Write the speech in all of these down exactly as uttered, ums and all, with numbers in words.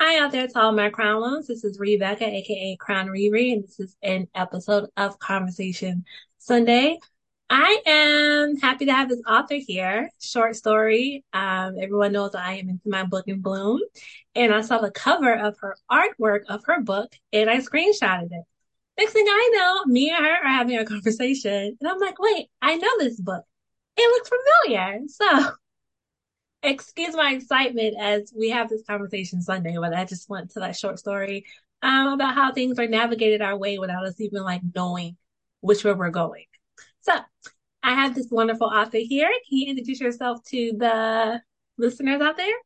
Hi out there to all my crown ones. This is Rebecca, aka Crown Riri, and this is an episode of Conversation Sunday. I am happy to have this author here. Short story. Um, everyone knows I am into my book in bloom, and I saw the cover of her artwork of her book, and I screenshotted it. Next thing I know, me and her are having a conversation, and I'm like, "Wait, I know this book. It looks familiar." So excuse my excitement as we have this conversation Sunday, but I just went to that short story um, about how things are navigated our way without us even like knowing which way we're going. So I have this wonderful author here. Can you introduce yourself to the listeners out there?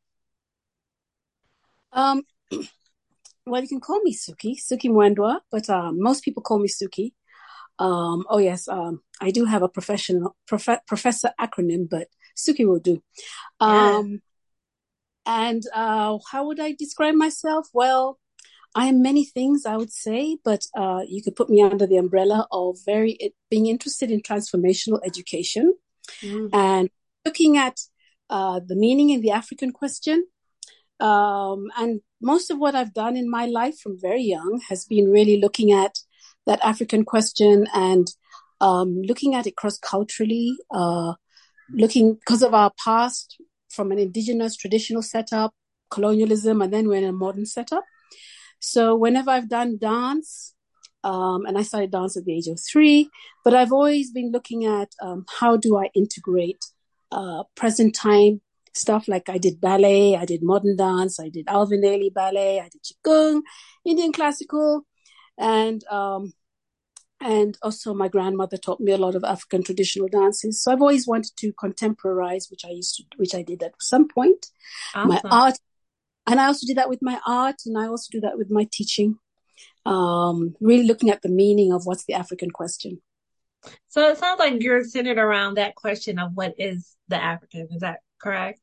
Um, well, you can call me Suki, Suki Mwendwa, but um, most people call me Suki. Um, oh yes, um, I do have a professional prof- professor acronym, but Suki will do. Yes. Um, and uh, how would I describe myself? Well, I am many things, I would say, but uh, you could put me under the umbrella of very being interested in transformational education Mm. and looking at uh, the meaning in the African question. Um, and most of what I've done in my life from very young has been really looking at that African question and um, looking at it cross-culturally, uh, looking because of our past from an indigenous traditional setup, colonialism, and then we're in a modern setup. So whenever I've done dance, um, and I started dance at the age of three, but I've always been looking at um, how do I integrate uh, present time stuff. Like I did ballet, I did modern dance, I did Alvin Ailey ballet, I did Qigong, Indian classical, and um, and also my grandmother taught me a lot of African traditional dances. So I've always wanted to contemporize, which I used to, which I did at some point. My Awesome. art, and I also do that with my art, and I also do that with my teaching. Um, really looking at the meaning of what's the African question. So it sounds like you're centered around that question of what is the African. Is that correct?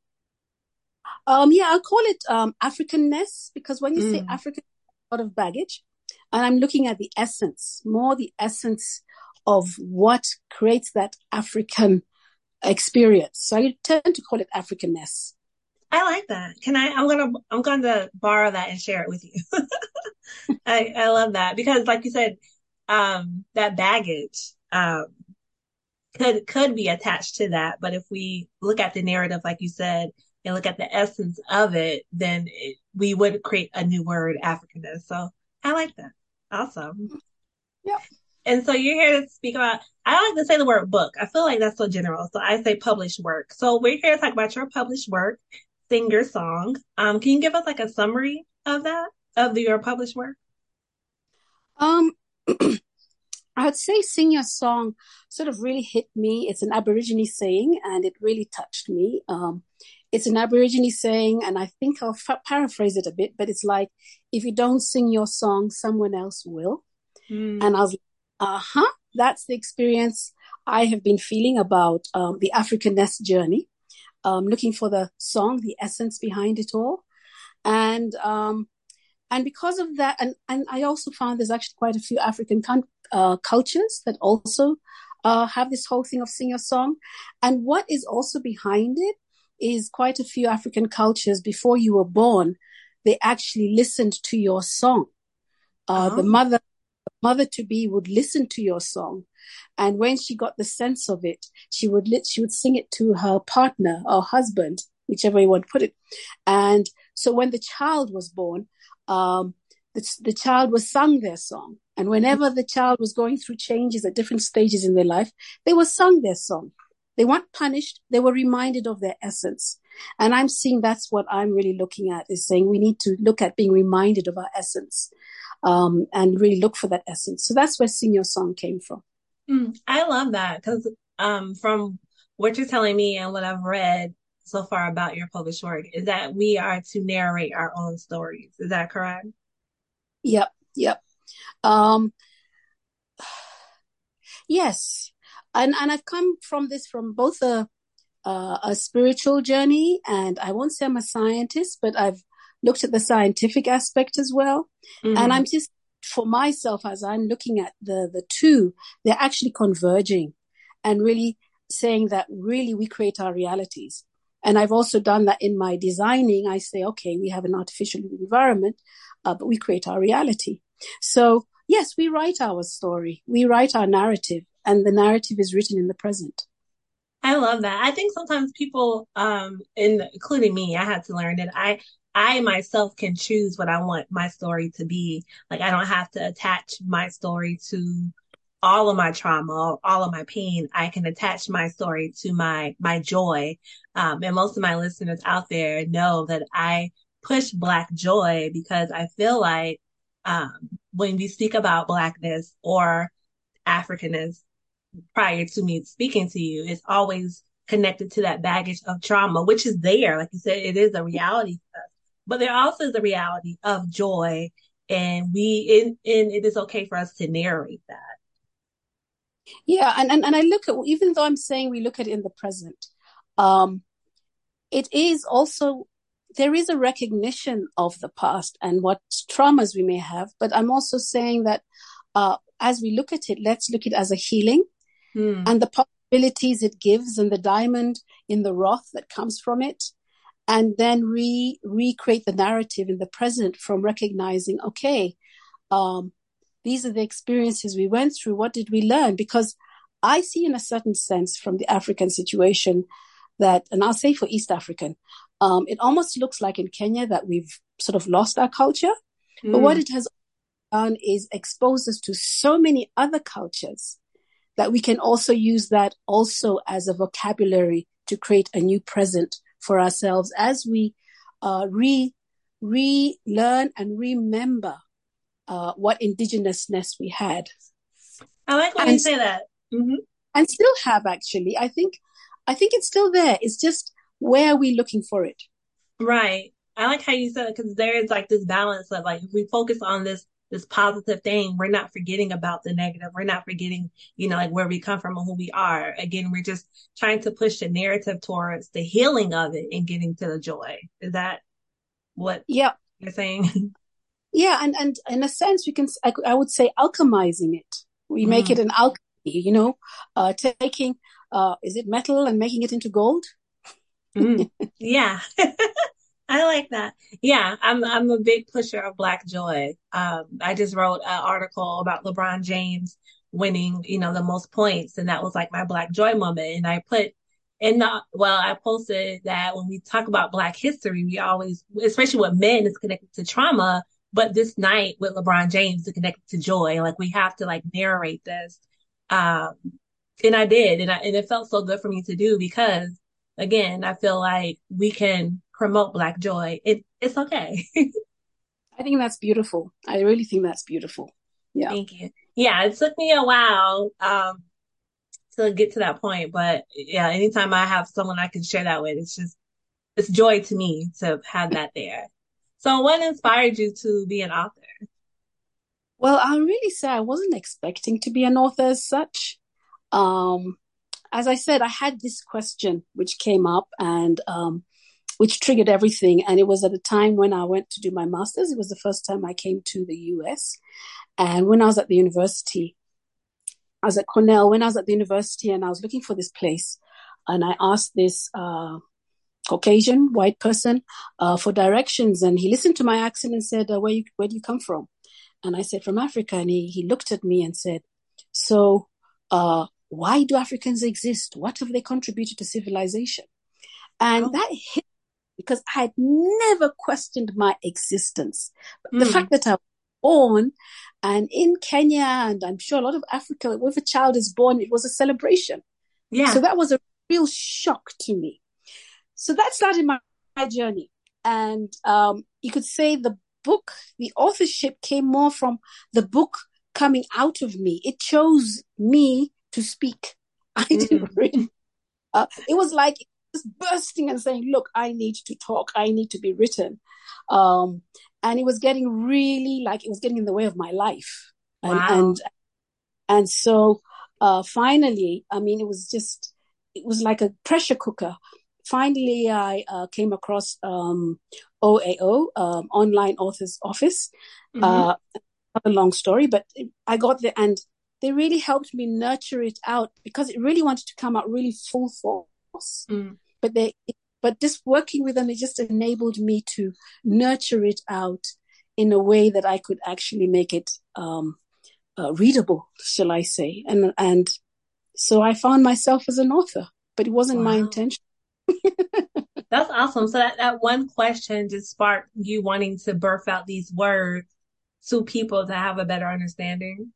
Um, yeah, I'll call it um, Africanness because when you say Mm. African, a lot of baggage, and I'm looking at the essence, more the essence of what creates that African experience. So I tend to call it Africanness. I like that. Can I? I'm gonna I'm gonna borrow that and share it with you. I I love that because, like you said, um, that baggage um could could be attached to that. But if we look at the narrative, like you said, and look at the essence of it, then it, we would create a new word, Africanness. So I like that. Awesome. Yeah. And so you're here to speak about. I don't like to say the word book. I feel like that's so general. So I say published work. So we're here to talk about your published work, sing your song. Um, can you give us like a summary of that of the, your published work? Um, I would say Sing Your Song sort of really hit me. It's an Aborigine saying and it really touched me. Um, it's an Aborigine saying, and I think I'll fa- paraphrase it a bit, but it's like, if you don't sing your song, someone else will. And I Mm. was like, uh-huh, that's the experience I have been feeling about um, the Africanness journey, um, looking for the song, the essence behind it all. And um, and because of that, and, and I also found there's actually quite a few African con- uh, cultures that also uh, have this whole thing of sing your song. And what is also behind it is quite a few African cultures before you were born, they actually listened to your song. Uh, the Oh. mother mother to be would listen to your song, and when she got the sense of it, she would lit, she would sing it to her partner or husband, whichever you want to put it. And so when the child was born, um, the, the child was sung their song, and whenever the child was going through changes at different stages in their life, they were sung their song. They weren't punished, they were reminded of their essence. And I'm seeing that's what I'm really looking at, is saying we need to look at being reminded of our essence, um, and really look for that essence. So that's where Sing Your Song came from. Mm, I love that because um, from what you're telling me and what I've read so far about your published work is that we are to narrate our own stories. Is that correct? Yep, yep. Um, yes, and and I've come from this from both a uh, a spiritual journey, and I won't say I'm a scientist, but I've looked at the scientific aspect as well. And Mm-hmm. I'm just, for myself, as I'm looking at the the two, they're actually converging, and really saying that really we create our realities. And I've also done that in my designing. I say, okay, we have an artificial environment, uh, but we create our reality. So yes, we write our story. We write our narrative, and the narrative is written in the present. I love that. I think sometimes people, um, in, including me, I had to learn that I, I myself can choose what I want my story to be. Like I don't have to attach my story to all of my trauma, all of my pain. I can attach my story to my, my joy. Um, and most of my listeners out there know that I push Black joy because I feel like, um, when we speak about Blackness or Africanness, prior to me speaking to you, it's always connected to that baggage of trauma, which is there. Like you said, it is a reality, but there also is a reality of joy. And we, and, and it is okay for us to narrate that. Yeah. And, and, and I look at, even though I'm saying we look at it in the present, um, it is also, there is a recognition of the past and what traumas we may have. But I'm also saying that uh, as we look at it, let's look at it as a healing. Hmm. And the possibilities it gives and the diamond in the rough that comes from it. And then re recreate the narrative in the present from recognizing, okay, um, these are the experiences we went through. What did we learn? Because I see in a certain sense from the African situation that, and I'll say for East African, um, it almost looks like in Kenya that we've sort of lost our culture. Mm. But what it has done is expose us to so many other cultures that we can also use that also as a vocabulary to create a new present for ourselves as we uh, re relearn and remember uh, what indigenousness we had. I like when and, you say that. Mm-hmm. And still have, actually. I think, I think it's still there. It's just, where are we looking for it? Right. I like how you said it, because there is like this balance of like, if we focus on this this positive thing, we're not forgetting about the negative. We're not forgetting, you know, like where we come from and who we are. Again, we're just trying to push the narrative towards the healing of it and getting to the joy. Is that what yeah. you're saying? Yeah. And, and in a sense, we can, I, I would say alchemizing it. We mm. make it an alchemy, you know, uh, taking, uh, is it metal and making it into gold? mm. Yeah. I like that. Yeah, I'm I'm a big pusher of Black joy. Um, I just wrote an article about LeBron James winning, you know, the most points, and that was like my Black joy moment. And I put in the, well, I posted that when we talk about Black history, we always, especially with men, is connected to trauma. But this night with LeBron James is connected to joy. Like we have to like narrate this. Um, and I did, and I, and it felt so good for me to do because, again, I feel like we can promote Black joy. It it's okay. I think that's beautiful. I really think that's beautiful. Yeah. Thank you. Yeah, it took me a while um to get to that point, but yeah, anytime I have someone I can share that with, it's just it's joy to me to have that there. So what inspired you to be an author? Well, I'll really say I wasn't expecting to be an author as such. Um, as I said, I had this question which came up and um which triggered everything. And it was at a time when I went to do my master's. It was the first time I came to the U S. And when I was at the university, I was at Cornell, when I was at the university and I was looking for this place, and I asked this uh, Caucasian white person uh, for directions. And he listened to my accent and said, uh, where, you, where do you come from? And I said, from Africa. And he, he looked at me and said, so uh, why do Africans exist? What have they contributed to civilization? And oh. that hit because I had never questioned my existence. Mm. The fact that I was born and in Kenya, and I'm sure a lot of Africa, if a child is born, it was a celebration. Yeah. So that was a real shock to me. So that started my, my journey. And um, you could say the book, the authorship came more from the book coming out of me. It chose me to speak. I didn't mm. read. Uh, it was like just bursting and saying, look, I need to talk. I need to be written. Um, and it was getting really like it was getting in the way of my life. And, wow. and, and so, uh, finally, I mean, it was just, it was like a pressure cooker. Finally, I, uh, came across, um, O A O, um, Online Authors Office. Mm-hmm. Uh, not a long story, but I got there and they really helped me nurture it out because it really wanted to come out really full force. Mm. But they, it but just working with them, it just enabled me to nurture it out in a way that I could actually make it um, uh, readable, shall I say. And, and so I found myself as an author, but it wasn't my Wow. intention. That's awesome. So that, that one question just sparked you wanting to birth out these words to people to have a better understanding.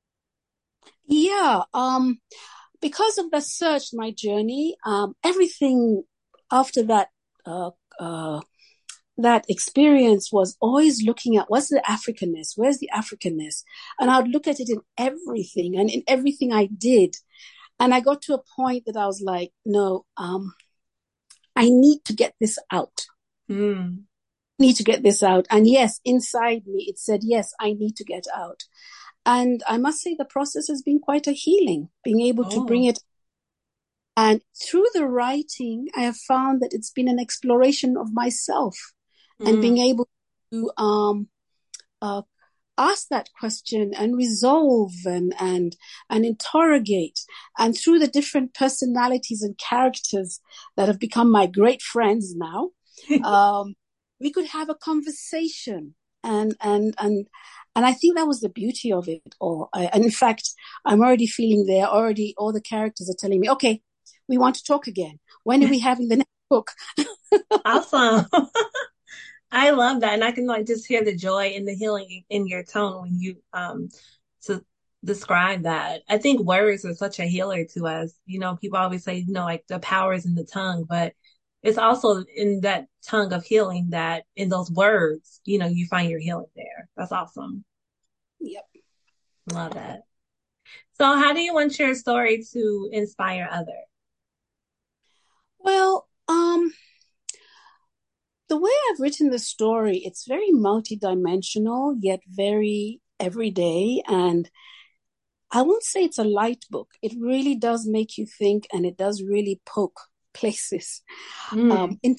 Yeah, um, because of the search, my journey, um, everything after that uh, uh, that experience was always looking at what's the Africanness, where's the Africanness, and I'd look at it in everything and in everything I did, and I got to a point that I was like, no, um, I need to get this out. Mm. Need to get this out, and yes, inside me it said, yes, I need to get out. And I must say the process has been quite a healing, being able to bring Oh. it. And through the writing, I have found that it's been an exploration of myself and Mm. being able to um, uh, ask that question and resolve and, and, and interrogate. And through the different personalities and characters that have become my great friends now, um, we could have a conversation and, and, and, and I think that was the beauty of it all. I, and in fact, I'm already feeling there already. All the characters are telling me, okay, we want to talk again. When are we having the next book? Awesome. I love that. And I can like just hear the joy and the healing in your tone when you um to describe that. I think words are such a healer to us. You know, people always say, you know, like the power is in the tongue, but it's also in that tongue of healing that in those words, you know, you find your healing there. That's awesome. Yep. Love that. So how do you want your story to inspire others? Well, um, the way I've written the story, it's very multidimensional, yet very everyday. And I won't say it's a light book. It really does make you think, and it does really poke places. Mm. Um, in,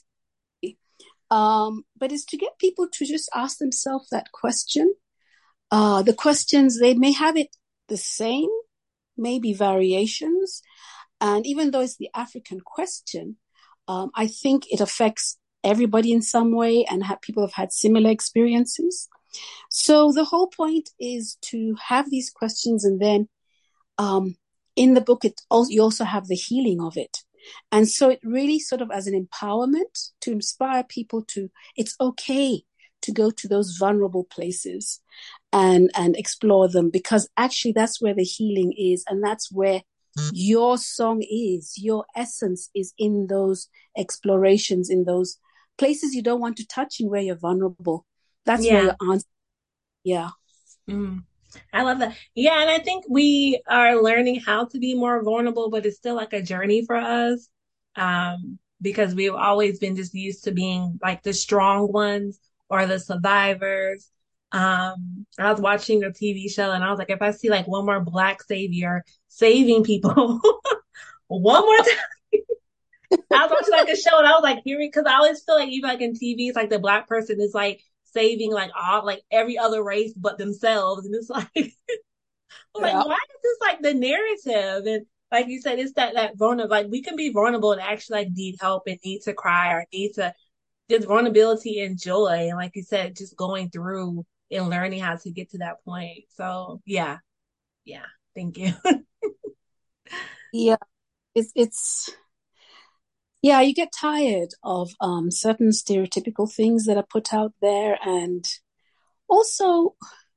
um, but it's to get people to just ask themselves that question. Uh, the questions, they may have it the same, maybe variations. And even though it's the African question, um, I think it affects everybody in some way, and have, people have had similar experiences. So the whole point is to have these questions, and then um, in the book, it also, you also have the healing of it. And so it really sort of as an empowerment to inspire people to, it's okay to go to those vulnerable places and, and explore them, because actually that's where the healing is. And that's where your song is, your essence is in those explorations, in those places you don't want to touch and where you're vulnerable. That's where Yeah. your answer. Yeah. Mm. I love that. Yeah, and I think we are learning how to be more vulnerable, but it's still like a journey for us. Um, because we've always been just used to being like the strong ones or the survivors. Um, I was watching a T V show and I was like, if I see like one more black savior saving people one more time. I was watching like a show and I was like hearing, because I always feel like even like in T V, it's like the black person is like saving like all like every other race but themselves. And it's like I'm like, Yeah. why is this like the narrative? And like you said, it's that that vulnerable. Like we can be vulnerable and actually like need help and need to cry or need to just vulnerability and joy. And like you said, just going through and learning how to get to that point. So yeah, yeah. Thank you. Yeah. It's, it's, yeah, you get tired of um, certain stereotypical things that are put out there. And also,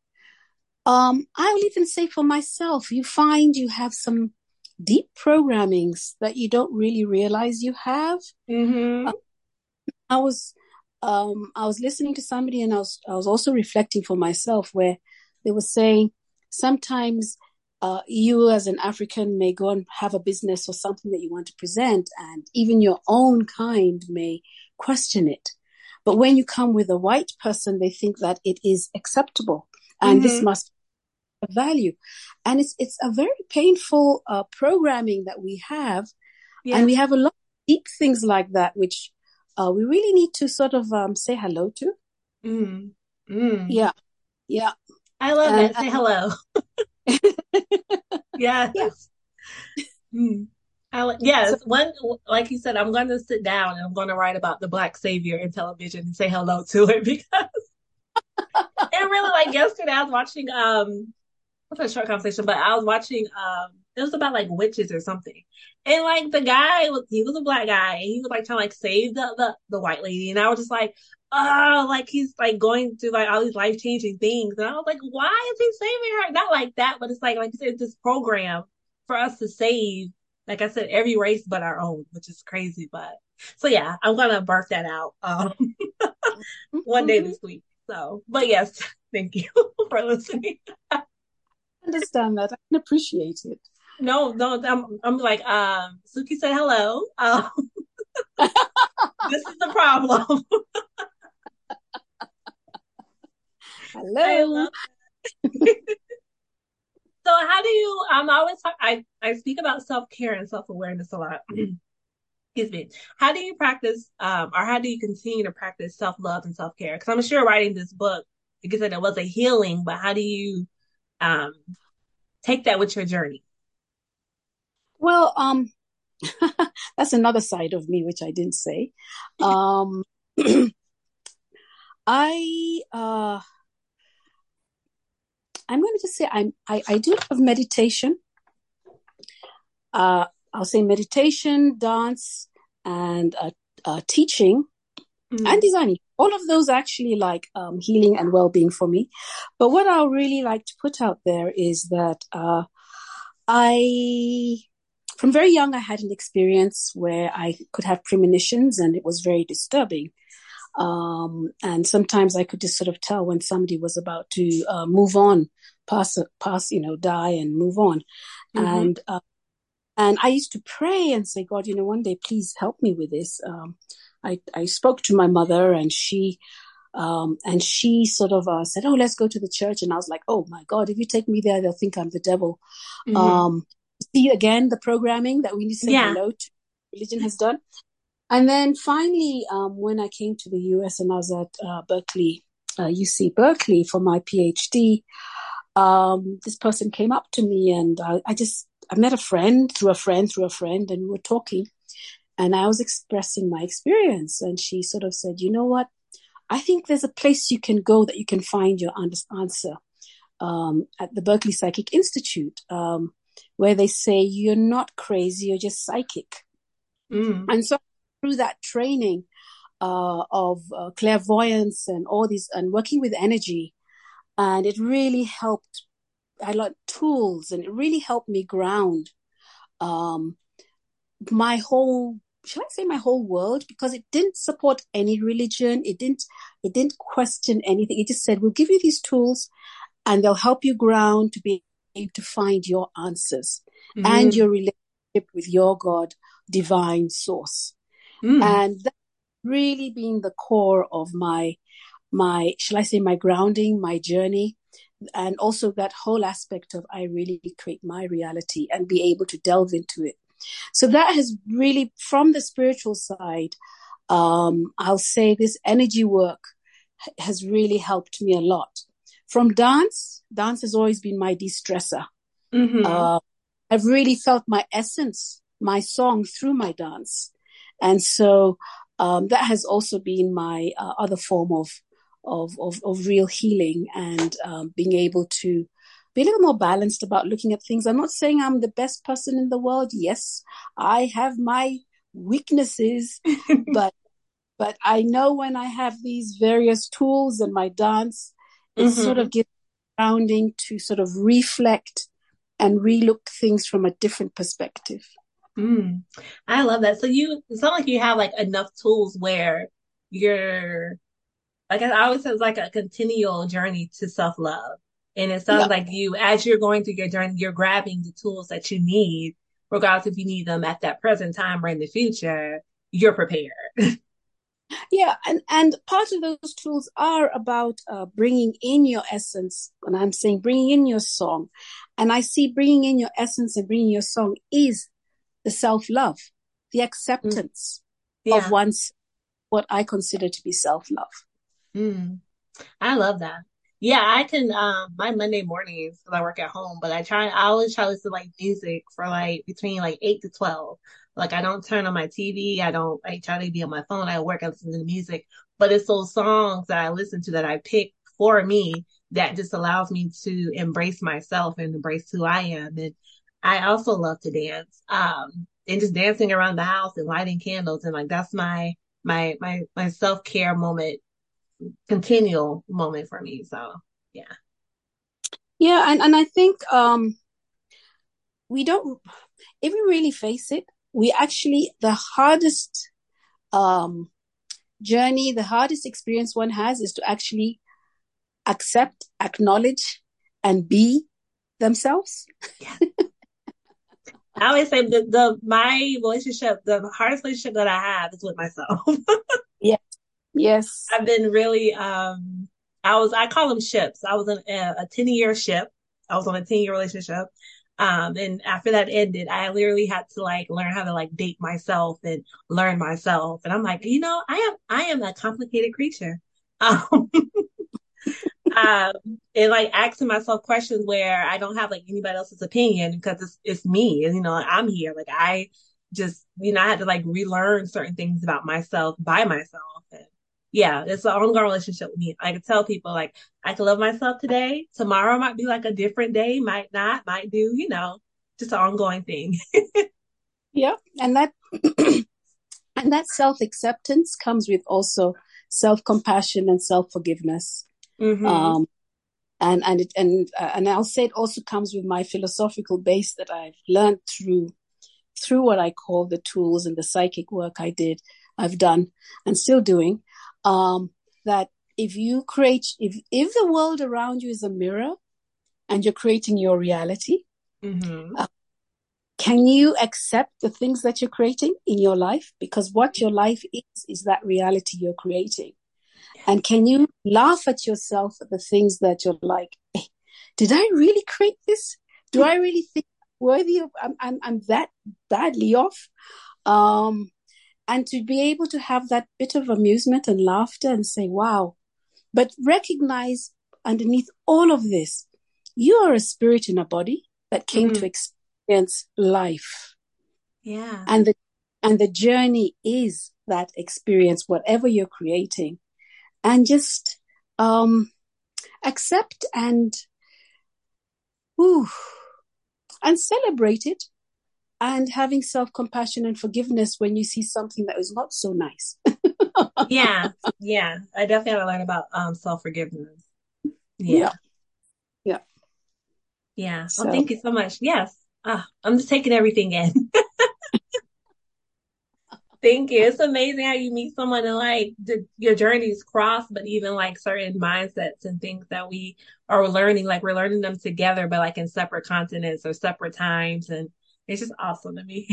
um, I will even say for myself, you find you have some deep programmings that you don't really realize you have. hmm Uh, I was, um, I was listening to somebody, and I was, I was also reflecting for myself, where they were saying sometimes uh, you as an African may go and have a business or something that you want to present, and even your own kind may question it. But when you come with a white person, they think that it is acceptable, and this hmm must have value. And it's it's a very painful uh, programming that we have, and Yeah. we have a lot of deep things like that, which uh, we really need to sort of um, say hello to. mm mm Yeah, yeah, I love and, that. Say hello. and Yeah. yeah, Mm. I, li- So yes, one, like you said, I'm going to sit down and I'm going to write about the Black savior in television and say hello to it because it really, like yesterday, I was watching, um, what's a short conversation, but I was watching, um, it was about like witches or something. And like the guy was, he was a black guy and he was like trying to like save the, the, the white lady. And I was just like, oh, like he's like going through like all these life changing things. And I was like, why is he saving her? Not like that, but it's like, like you said, it's this program for us to save, like I said, every race but our own, which is crazy. But so yeah, I'm gonna birth that out um one day mhm, this week. So, but yes, thank you for listening. understand that. I can appreciate it. No, no, I'm I'm like, um, Suki said hello. Um, this is the problem. I Hello. love it. So how do you I'm always talk, I I speak about self-care and self-awareness a lot. Excuse me. How do you practice um or how do you continue to practice self-love and self-care? Because I'm sure writing this book, because it was a healing, but how do you um take that with your journey? Well, um, that's another side of me which I didn't say. Um, I uh, I'm going to just say I'm I, I do have meditation. Uh, I'll say meditation, dance, and uh, uh, teaching and Mm, designing. All of those actually like um, healing and well-being for me. But what I really like to put out there is that uh, I, from very young, I had an experience where I could have premonitions, and it was very disturbing. Um, and sometimes I could just sort of tell when somebody was about to uh, move on, pass, pass, you know, die and move on. mm-hmm. And uh, and I used to pray and say, God, you know, one day, please help me with this. Um, I, I spoke to my mother, and she um, and she sort of uh, said, oh, let's go to the church. And I was like, oh my God, if you take me there, they'll think I'm the devil. Mm-hmm. Um, see again, the programming that we need to say Yeah. hello to religion has done. And then finally, um, when I came to the U S and I was at uh, Berkeley, uh, U C Berkeley for my PhD, um, this person came up to me, and I, I just, I met a friend through a friend through a friend, and we were talking, and I was expressing my experience. And she sort of said, you know what? I think there's a place you can go that you can find your answer, um, at the Berkeley Psychic Institute, um, where they say you're not crazy, you're just psychic. Mm, And so through that training uh, of uh, clairvoyance and all these, and working with energy, and it really helped. I learned tools, and it really helped me ground um, my whole, should I say my whole world? Because it didn't support any religion. It didn't, it didn't question anything. It just said, we'll give you these tools and they'll help you ground to be able to find your answers and mm, your relationship with your God, divine source. mm, And that really being the core of my, my, shall I say my grounding, my journey, and also that whole aspect of I really create my reality and be able to delve into it. So that has really, from the spiritual side, um, I'll say this energy work has really helped me a lot. From dance, dance has always been my de-stressor. mm-hmm. Uh, I've really felt my essence, my song through my dance. And so um, that has also been my uh, other form of, of, of, of real healing, and um, being able to be a little more balanced about looking at things. I'm not saying I'm the best person in the world. Yes, I have my weaknesses, but but I know when I have these various tools in my dance, it sort Mm-hmm. of gives grounding to sort of reflect and relook things from a different perspective. Mm. I love that. So you it sounds like you have like enough tools where you're like I always say it's like a continual journey to self-love. And it sounds Yeah. like you, as you're going through your journey, you're grabbing the tools that you need, regardless if you need them at that present time or in the future, you're prepared. Yeah, and and part of those tools are about uh, bringing in your essence, and I'm saying bringing in your song, and I see bringing in your essence and bringing your song is the self love, the Mm. acceptance of Yeah. one's what I consider to be self love. Mm. I love that. Yeah, I can um my Monday mornings because I work at home, but I try I always try to listen to like music for like between like eight to twelve. Like I don't turn on my T V. I don't I try to be on my phone. I work, I listen to the music. But it's those songs that I listen to that I pick for me that just allows me to embrace myself and embrace who I am. And I also love to dance. Um and just dancing around the house and lighting candles and like that's my my my my self-care moment, continual moment for me. So yeah. Yeah, and, and I think um, we don't, if we really face it, we actually, the hardest um, journey, the hardest experience one has is to actually accept, acknowledge, and be themselves. Yeah. I always say the, the my relationship, the hardest relationship that I have is with myself. Yes, yes. I've been really um I was I call them ships. I was in a, a ten year ship. I was on a ten year relationship. Um and after that ended, I literally had to like learn how to like date myself and learn myself. And I'm like, you know, I am I am a complicated creature. Um um and like asking myself questions where I don't have like anybody else's opinion because it's it's me and you know I'm here like I just you know I had to like relearn certain things about myself by myself and yeah it's an ongoing relationship with me. I could tell people like I can love myself today, tomorrow might be like a different day, might not, might do, you know, just an ongoing thing. Yeah, and that and that self-acceptance comes with also self-compassion and self-forgiveness. Mm-hmm. Um, and and it, and uh, and I'll say it also comes with my philosophical base that I've learned through through what I call the tools and the psychic work I did, I've done, and still doing. Um, that if you create, if if the world around you is a mirror and you're creating your reality, Mm-hmm. uh, can you accept the things that you're creating in your life? Because what your life is is that reality you're creating. And can you laugh at yourself at the things that you're like, hey, did I really create this? Do I really think I'm worthy of, I'm, I'm, I'm that badly off? Um, and to be able to have that bit of amusement and laughter and say, wow, but recognize underneath all of this, you are a spirit in a body that came Mm-hmm. to experience life. Yeah. And the, and the journey is that experience, whatever you're creating. And just um, accept and whew, and celebrate it, and having self-compassion and forgiveness when you see something that is not so nice. Yeah. Yeah. I definitely have to learn about um self-forgiveness. Yeah, Yeah. yeah. Yeah. Well, So thank you so much. Yes. Ah, I'm just taking everything in. Thank you. It's amazing how you meet someone and like the, your journeys cross, but even like certain mindsets and things that we are learning, like we're learning them together, but like in separate continents or separate times. And it's just awesome to me.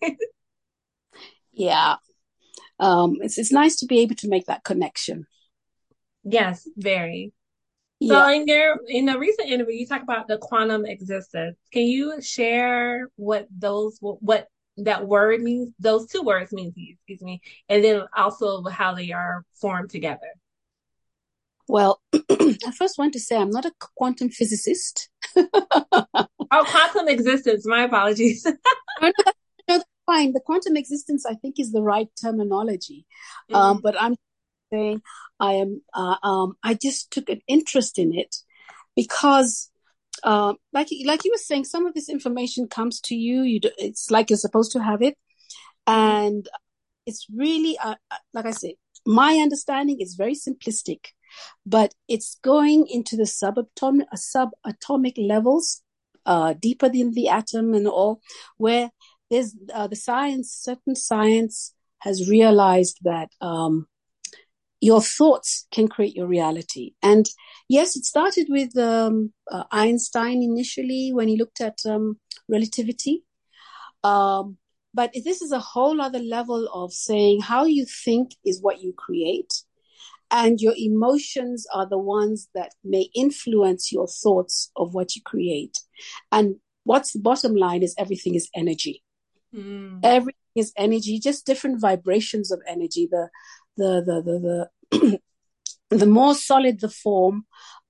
yeah, um, it's it's nice to be able to make that connection. Yes, very. So Yeah. in your in a recent interview, you talk about the quantum existence. Can you share what those what that word means? Those two words mean to you, excuse me, and then also how they are formed together. Well, I first want to say I'm not a quantum physicist. Oh, quantum existence. My apologies. No, no, that's, no, that's fine. The quantum existence, I think, is the right terminology. Um, Hmm. but I'm saying I am. Uh, um, I just took an interest in it because, uh, like like you were saying, some of this information comes to you. You do, it's like you're supposed to have it, Hmm. and it's really, uh, uh, like I said, my understanding is very simplistic, but it's going into the subatomic uh, subatomic levels, uh, deeper than the atom and all, where there's uh, the science, certain science has realized that um, your thoughts can create your reality. And yes, it started with um, uh, Einstein initially when he looked at um, relativity. Um, but this is a whole other level of saying how you think is what you create, and your emotions are the ones that may influence your thoughts of what you create. And what's the bottom line is everything is energy. Mm. Everything is energy, just different vibrations of energy. The the the the the, the more solid the form,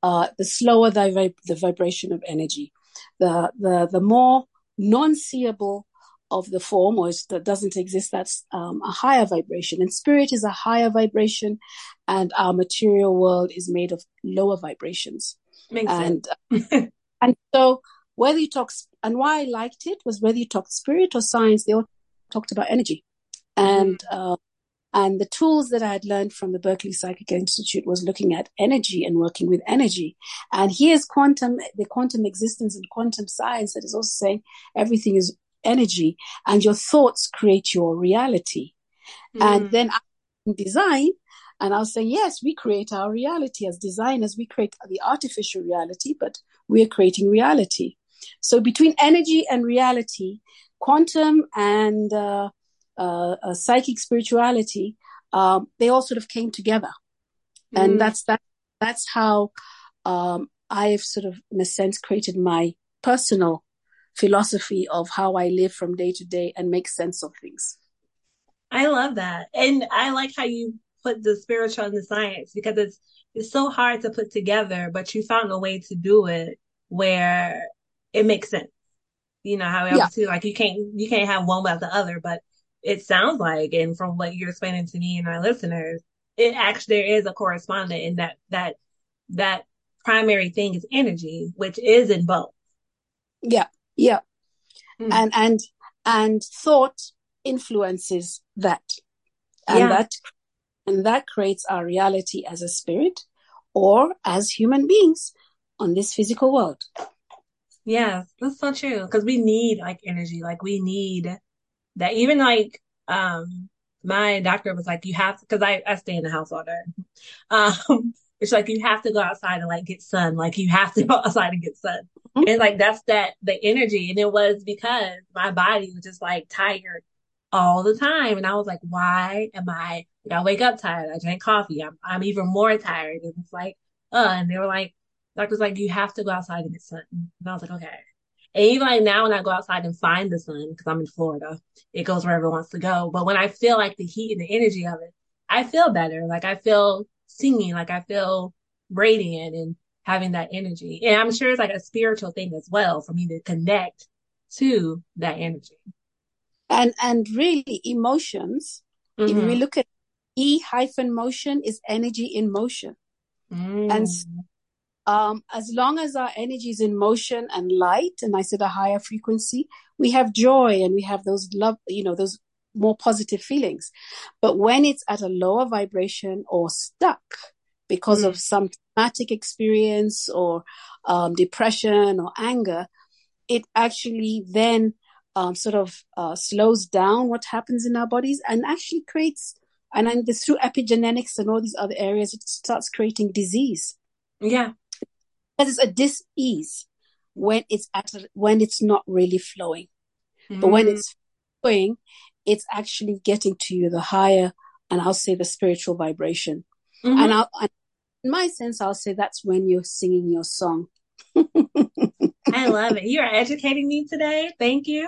uh, the slower the, vib- the vibration of energy, the the the more non-seeable of the form, or that doesn't exist, that's um, a higher vibration. And spirit is a higher vibration, and our material world is made of lower vibrations. Makes and sense. and so whether you talk, and why I liked it was whether you talked spirit or science, they all talked about energy. And Mm. uh, and the tools that I had learned from the Berkeley Psychic Institute was looking at energy and working with energy. And here's quantum, the quantum existence and quantum science that is also saying everything is energy, and your thoughts create your reality. Mm. And then I design, and I'll say, yes, we create our reality as designers. We create the artificial reality, but we're creating reality. So between energy and reality, quantum and uh, uh, uh, psychic spirituality, um, they all sort of came together. Mm. And that's that. That's how um, I've sort of, in a sense, created my personal philosophy of how I live from day to day and make sense of things. I love that. And I like how you put the spiritual and the science, because it's it's so hard to put together, but you found a way to do it where it makes sense. You know, how Yeah, obviously like you can't you can't have one without the other, but it sounds like, and from what you're explaining to me and our listeners, it actually there is a correspondent in that that that primary thing is energy, which is in both. yeah, yeah. Mm. And and and thought influences that, and Yeah. that and that creates our reality as a spirit or as human beings on this physical world. Yeah, that's so true. Because we need like energy. Like we need that. Even like um my doctor was like, you have to, because I, I stay in the house all day. Um, it's like you have to go outside and like get sun. Like you have to go outside and get sun. Mm-hmm. And like that's that the energy. And it was because my body was just like tired all the time. And I was like, why am I like I wake up tired? I drink coffee. I'm I'm even more tired. And it's like, uh, and they were like, doctor's like, you have to go outside and get sun. And I was like, okay. And even like now when I go outside and find the sun, because I'm in Florida, it goes wherever it wants to go. But when I feel like the heat and the energy of it, I feel better. Like I feel singing, like I feel radiant and having that energy. And I'm sure it's like a spiritual thing as well for me to connect to that energy. And and really emotions, if we Mm-hmm. look at E hyphen motion, is energy in motion. And Mm. um, as long as our energy is in motion and light, and I said a higher frequency, we have joy and we have those love, you know, those more positive feelings. But when it's at a lower vibration or stuck because Mm. of some traumatic experience or um, depression or anger, it actually then um, sort of uh, slows down what happens in our bodies and actually creates, and then this, through epigenetics and all these other areas, it starts creating disease. Yeah. Because it's a dis-ease when it's at a, when it's not really flowing. But when Mm. it's flowing, it's actually getting to you the higher, and I'll say the spiritual vibration. And Mm-hmm. I'll, in my sense, I'll say that's when you're singing your song. I love it. You are educating me today. Thank you.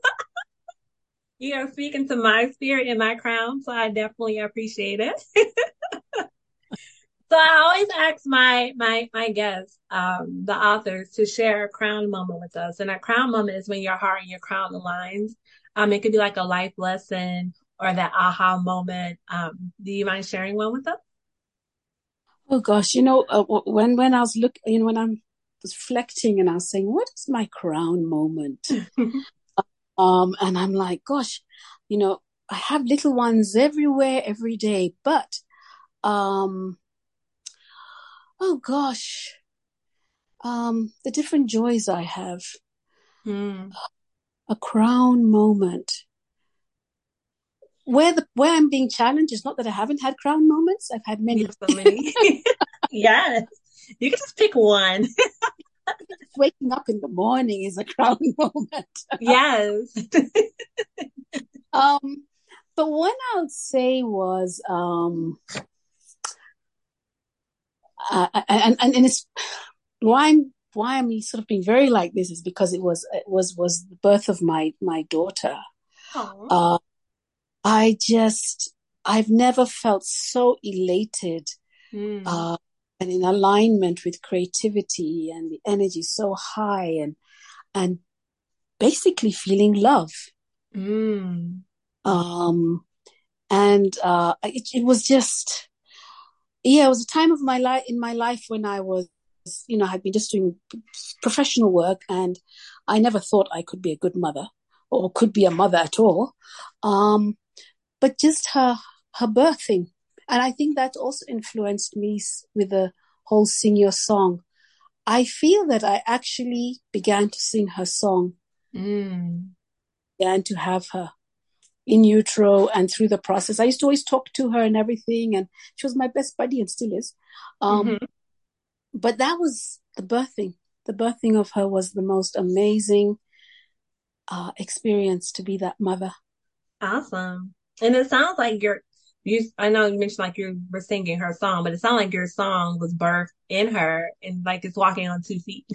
You are speaking to my spirit and my crown, so I definitely appreciate it. So I always ask my my my guests, um, the authors, to share a crown moment with us. And a crown moment is when your heart and your crown aligns. Um, it could be like a life lesson or that aha moment. Um, do you mind sharing one with us? Oh gosh, you know, uh, when when I was looking, you know, when I was reflecting and I was saying, what is my crown moment? Um, and I'm like, gosh, you know, I have little ones everywhere, every day, but um, oh gosh, um, the different joys I have. Hmm. A crown moment. Where the where I'm being challenged is not that I haven't had crown moments. I've had You many. have so many. Yes. You can just pick one. Waking up in the morning is a crown moment. Yes. um, but one I would say was um, uh, and and and it's why I'm why I'm sort of being very like this is because it was it was was the birth of my my daughter. Oh. Uh, I just I've never felt so elated Hmm. uh, and in alignment with creativity, and the energy so high, and and basically feeling love. Mm. Um, and uh, it, it was just, yeah, it was a time of my life in my life when I was, you know, I'd been just doing professional work, and I never thought I could be a good mother or could be a mother at all. Um, but just her her birthing, and I think that also influenced me with the whole Sing Your Song. I feel that I actually began to sing her song, Mm. began to have her in utero and through the process. I used to always talk to her and everything, and she was my best buddy and still is. Um, Mm-hmm. but that was the birthing. The birthing of her was the most amazing uh, experience, to be that mother. Awesome. And it sounds like you're you I know you mentioned like you were singing her song, but it sounds like your song was birthed in her and like it's walking on two feet.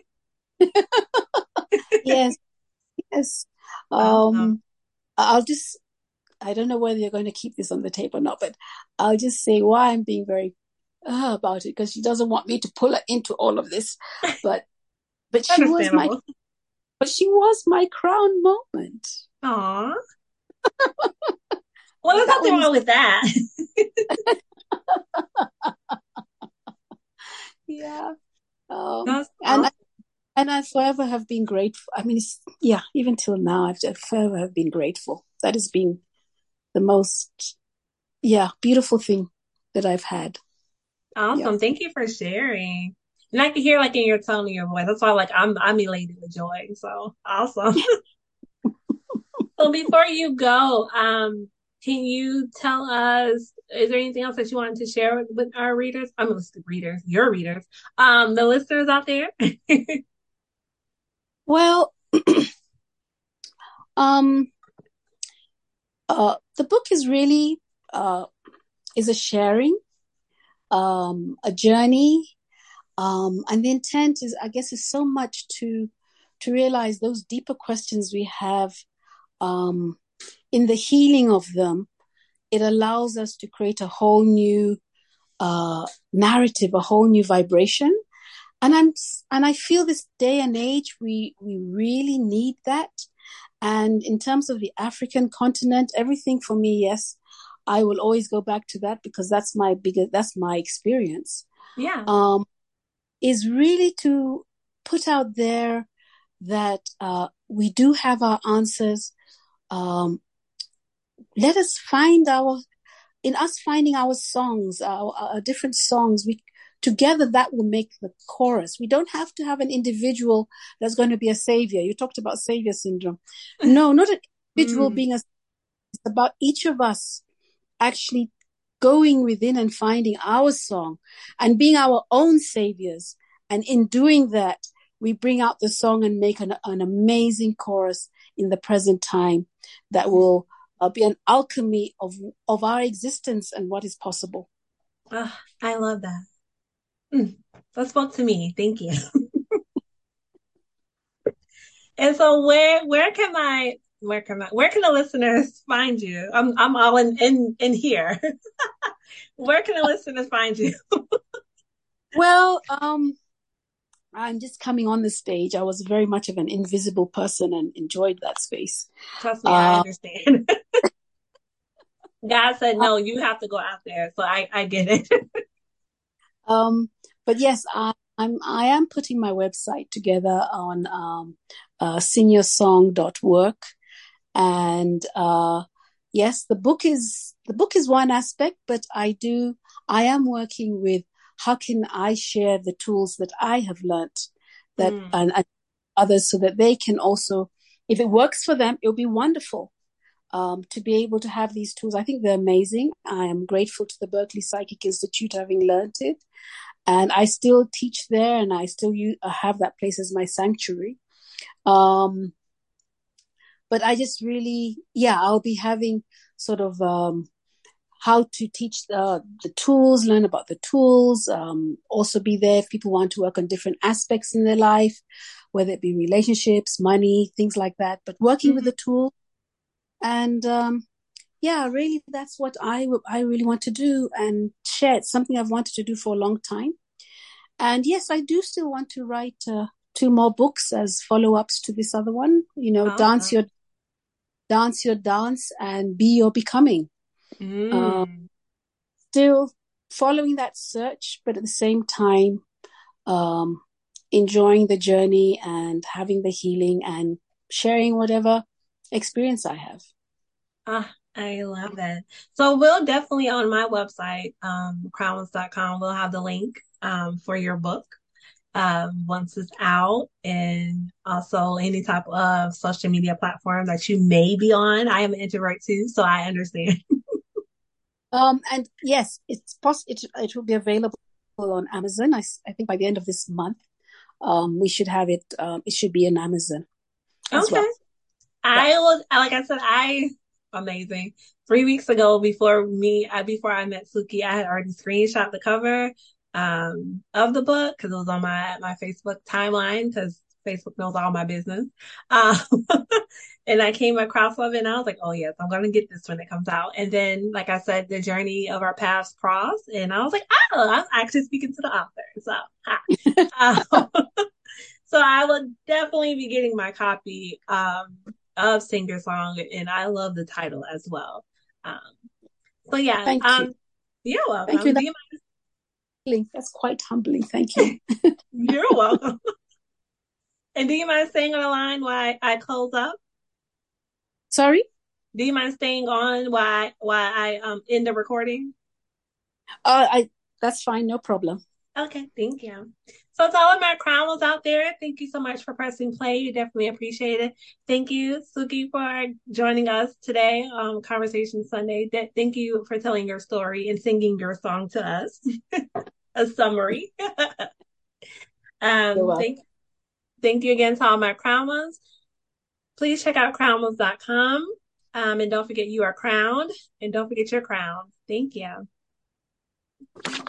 Yes, yes. Awesome. Um, I'll just, I don't know whether you're going to keep this on the tape or not, but I'll just say why I'm being very uh, about it, because she doesn't want me to pull her into all of this. But but she was my Understandable. but she was my crown moment. Aw. Well, there's That nothing was, wrong with that. yeah. Um, That's and awesome. and I forever have been grateful. I mean, it's, yeah, even till now, I've I forever have been grateful. That has been the most, yeah, beautiful thing that I've had. Yeah. Awesome. Thank you for sharing. And I can hear like in your tone of your voice. That's why like I'm I'm elated with joy. So awesome. So before you go, um, can you tell us, is there anything else that you wanted to share with, with our readers? I'm mean, the readers, your readers, um, the listeners out there. Well, um, uh, the book is really uh, is a sharing, um, a journey, um, and the intent is, I guess, is so much to to realize those deeper questions we have. Um, in the healing of them, it allows us to create a whole new uh, narrative, a whole new vibration. And I'm and I feel this day and age we we really need that. And in terms of the African continent, everything for me, yes, I will always go back to that because that's my biggest, that's my experience. Yeah. Um, is really to put out there that uh, we do have our answers. Um, let us find our in us finding our songs, our, our different songs, we together that will make the chorus. We don't have to have an individual that's going to be a savior. You talked about savior syndrome. No, not an individual Mm. being a. It's about each of us actually going within and finding our song and being our own saviors. And in doing that, we bring out the song and make an, an amazing chorus in the present time that will uh, be an alchemy of of our existence and what is possible. Oh, I love that. Mm. That spoke to me. Thank you. And so where where can I where can I where can the listeners find you? I'm I'm all in in, in here. Where can the listeners find you? Well, um, I'm just coming on the stage. I was very much of an invisible person and enjoyed that space. Trust me, I Uh, understand. God said no, you have to go out there. So I, I get it. um, but yes, I, I'm I am putting my website together on um, uh, senior song dot work, and uh, yes, the book is the book is one aspect, but I do I am working with how can I share the tools that I have learnt that Mm. and, and others so that they can also, if it works for them, it'll be wonderful. Um, to be able to have these tools. I think they're amazing. I am grateful to the Berkeley Psychic Institute having learned it. And I still teach there and I still use, uh, have that place as my sanctuary. Um, but I just really, yeah, I'll be having sort of um, how to teach the, the tools, learn about the tools, um, also be there if people want to work on different aspects in their life, whether it be relationships, money, things like that. But working with Mm-hmm. the tool and um, yeah, really, that's what I I really want to do and share. It's something I've wanted to do for a long time. And yes, I do still want to write uh, two more books as follow-ups to this other one. You know, dance Awesome. your dance your dance and be your becoming. Uh, Mm. Still following that search, but at the same time, um, enjoying the journey and having the healing and sharing whatever experience I have. Ah, I love it. So we'll definitely on my website, um, crownless dot com, we'll have the link um, for your book um, once it's out, and also any type of social media platform that you may be on. I am an introvert too, so I understand. Um, and yes, it's poss- it, it will be available on Amazon. I, I think by the end of this month, um, we should have it. Um, it should be on Amazon as Okay. well. Yeah. I was, like I said, I amazing. Three weeks ago, before me, I, before I met Suki, I had already screenshot the cover um, of the book because it was on my my Facebook timeline because Facebook knows all my business. Um, and I came across of it, and I was like, "Oh yes, I'm gonna get this when it comes out." And then, like I said, the journey of our paths crossed, and I was like, "Oh, I'm actually speaking to the author." So, hi. Um, so I will definitely be getting my copy um, of Singer Song, and I love the title as well. Um, so yeah, Thank you. um, you're Thank you. welcome. Do That's you humbling. That's quite humbling. Thank you. mind? You're welcome. And do you mind staying on the line while I close up? Sorry. Do you mind staying on while while I um end the recording? Uh, I. That's fine. No problem. Okay, thank you. So to all of my crowners out there, thank you so much for pressing play. You definitely appreciate it. Thank you, Suki, for joining us today on Conversation Sunday. Thank you for telling your story and singing your song to us. A summary. You're um, welcome. thank thank you again to all my crowners. Please check out crowners dot com. Um, and don't forget you are crowned. And don't forget your crown. Thank you.